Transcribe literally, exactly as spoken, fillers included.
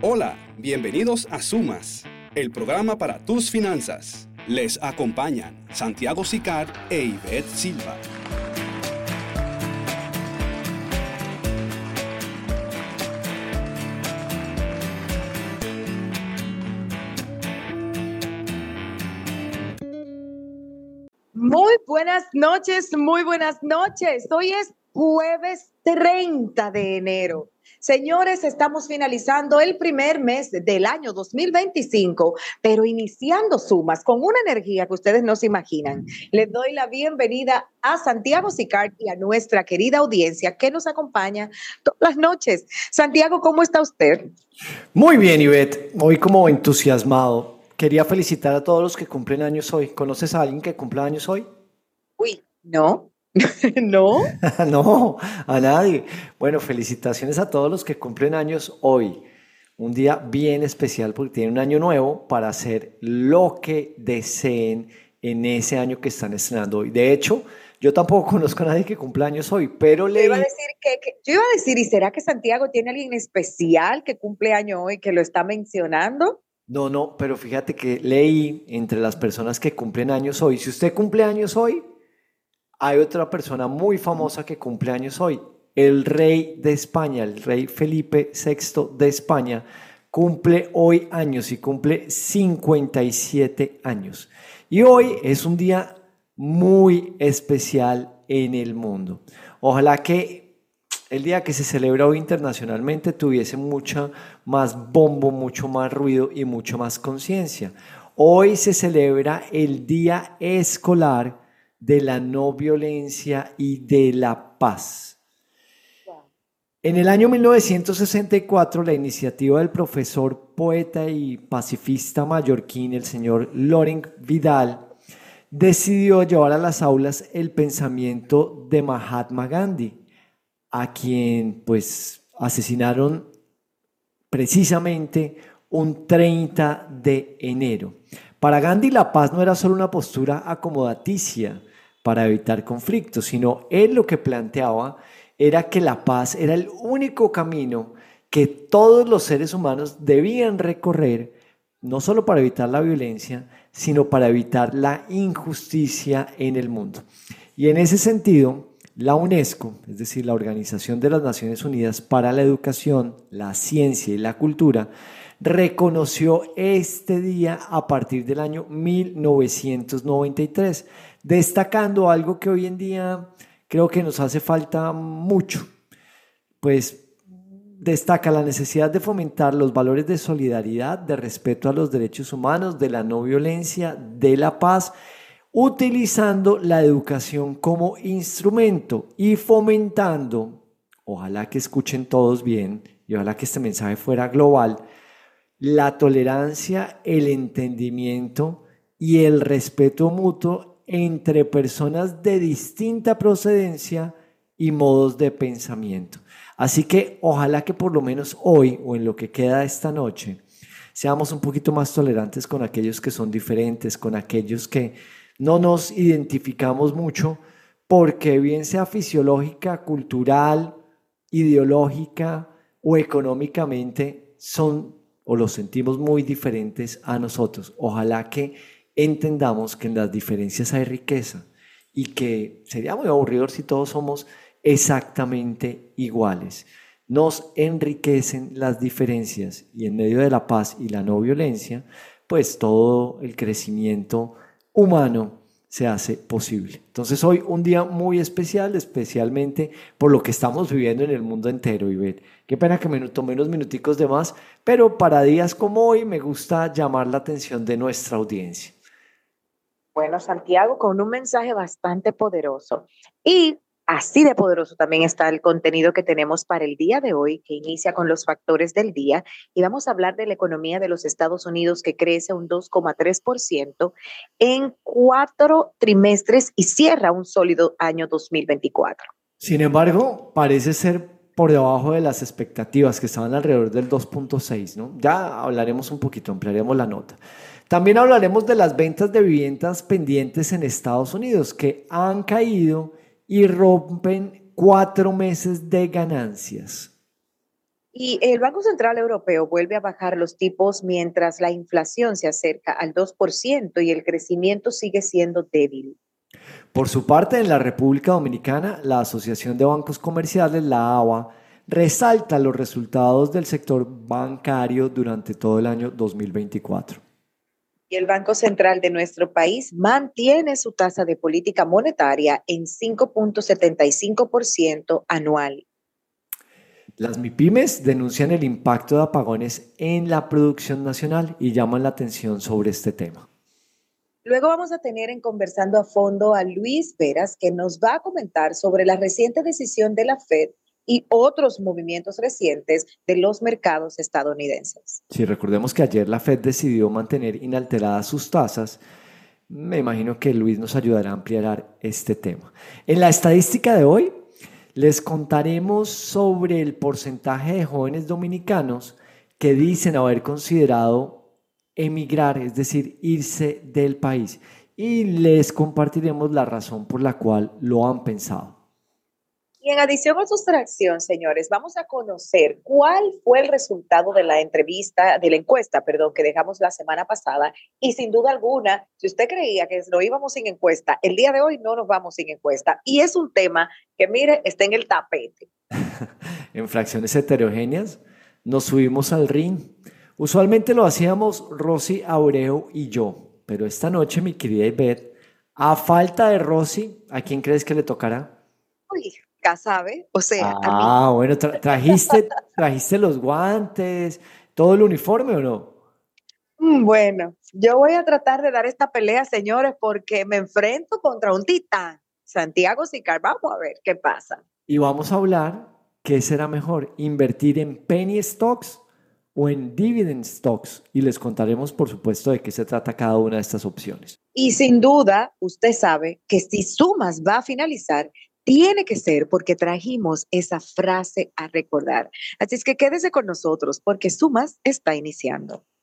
Hola, bienvenidos a Sumas, el programa para tus finanzas. Les acompañan Santiago Sicard e Ivette Silva. Muy buenas noches, muy buenas noches. Hoy es jueves treinta de enero. Señores, estamos finalizando el primer mes del año dos mil veinticinco, pero iniciando Sumas con una energía que ustedes no se imaginan. Les doy la bienvenida a Santiago Sicard y a nuestra querida audiencia que nos acompaña todas las noches. Santiago, ¿cómo está usted? Muy bien, Ivette. Hoy como entusiasmado. Quería felicitar a todos los que cumplen años hoy. ¿Conoces a alguien que cumpla años hoy? Uy, no. ¿No? No, a nadie. Bueno, felicitaciones a todos los que cumplen años hoy. Un día bien especial porque tienen un año nuevo para hacer lo que deseen en ese año que están estrenando hoy. De hecho, yo tampoco conozco a nadie que cumpla años hoy, pero Yo leí... iba a decir que, que- yo iba a decir, ¿y será que Santiago tiene alguien especial que cumple año hoy que lo está mencionando? No, no, pero fíjate que leí entre las personas que cumplen años hoy. Si usted cumple años hoy, hay otra persona muy famosa que cumple años hoy. El rey de España, el rey Felipe sexto de España, cumple hoy años y cumple cincuenta y siete años. Y hoy es un día muy especial en el mundo. Ojalá que el día que se celebra hoy internacionalmente tuviese mucha más bombo, mucho más ruido y mucho más conciencia. Hoy se celebra el Día Escolar de la No Violencia y de la Paz. En el año mil novecientos sesenta y cuatro, la iniciativa del profesor, poeta y pacifista mallorquín, el señor Laurent Vidal, decidió llevar a las aulas el pensamiento de Mahatma Gandhi, a quien pues asesinaron precisamente un treinta de enero. Para Gandhi la paz no era solo una postura acomodaticia para evitar conflictos, sino él lo que planteaba era que la paz era el único camino que todos los seres humanos debían recorrer, no solo para evitar la violencia, sino para evitar la injusticia en el mundo. Y en ese sentido, la UNESCO, es decir, la Organización de las Naciones Unidas para la Educación, la Ciencia y la Cultura, reconoció este día a partir del año mil novecientos noventa y tres, destacando algo que hoy en día creo que nos hace falta mucho, pues destaca la necesidad de fomentar los valores de solidaridad, de respeto a los derechos humanos, de la no violencia, de la paz, utilizando la educación como instrumento y fomentando, ojalá que escuchen todos bien y ojalá que este mensaje fuera global, la tolerancia, el entendimiento y el respeto mutuo entre personas de distinta procedencia y modos de pensamiento. Así que ojalá que por lo menos hoy o en lo que queda de esta noche seamos un poquito más tolerantes con aquellos que son diferentes, con aquellos que no nos identificamos mucho, porque bien sea fisiológica, cultural, ideológica o económicamente, son o los sentimos muy diferentes a nosotros. Ojalá que entendamos que en las diferencias hay riqueza y que sería muy aburrido si todos somos exactamente iguales. Nos enriquecen las diferencias y en medio de la paz y la no violencia, pues todo el crecimiento humano se hace posible. Entonces hoy un día muy especial, especialmente por lo que estamos viviendo en el mundo entero, Ivette. Qué pena que me tomé unos minuticos de más, pero para días como hoy me gusta llamar la atención de nuestra audiencia. Bueno, Santiago, con un mensaje bastante poderoso. Y así de poderoso también está el contenido que tenemos para el día de hoy, que inicia con los factores del día. Y vamos a hablar de la economía de los Estados Unidos, que crece un dos coma tres por ciento en cuatro trimestres y cierra un sólido año dos mil veinticuatro. Sin embargo, parece ser por debajo de las expectativas que estaban alrededor del dos punto seis, ¿no? Ya hablaremos un poquito, ampliaremos la nota. También hablaremos de las ventas de viviendas pendientes en Estados Unidos que han caído y rompen cuatro meses de ganancias. Y el Banco Central Europeo vuelve a bajar los tipos mientras la inflación se acerca al dos por ciento y el crecimiento sigue siendo débil. Por su parte, en la República Dominicana, la Asociación de Bancos Comerciales, la A B A, resalta los resultados del sector bancario durante todo el año dos mil veinticuatro. Y el Banco Central de nuestro país mantiene su tasa de política monetaria en cinco punto setenta y cinco por ciento anual. Las MIPYMES denuncian el impacto de apagones en la producción nacional y llaman la atención sobre este tema. Luego vamos a tener en Conversando a Fondo a Luis Veras, que nos va a comentar sobre la reciente decisión de la Fed y otros movimientos recientes de los mercados estadounidenses. Si recordemos que ayer la Fed decidió mantener inalteradas sus tasas, me imagino que Luis nos ayudará a ampliar este tema. En la estadística de hoy, les contaremos sobre el porcentaje de jóvenes dominicanos que dicen haber considerado emigrar, es decir, irse del país. Y les compartiremos la razón por la cual lo han pensado. Y en adición a sustracción, señores, vamos a conocer cuál fue el resultado de la entrevista, de la encuesta, perdón, que dejamos la semana pasada. Y sin duda alguna, si usted creía que no íbamos sin encuesta, el día de hoy no nos vamos sin encuesta. Y es un tema que, mire, está en el tapete. En fracciones heterogéneas, nos subimos al ring. Usualmente lo hacíamos Rosy Abreu y yo, pero esta noche, mi querida Ivette, a falta de Rosy, ¿a quién crees que le tocará? Uy, ya sabe, o sea, ah, a mí. Bueno, tra trajiste, trajiste los guantes, todo el uniforme, ¿o no? Bueno, yo voy a tratar de dar esta pelea, señores, porque me enfrento contra un titán, Santiago Sicar. Vamos a ver qué pasa. Y vamos a hablar qué será mejor, invertir en penny stocks o en dividend stocks, y les contaremos, por supuesto, de qué se trata cada una de estas opciones. Y sin duda, usted sabe que si Sumas va a finalizar, tiene que ser porque trajimos esa frase a recordar. Así es que quédese con nosotros porque Sumas está iniciando.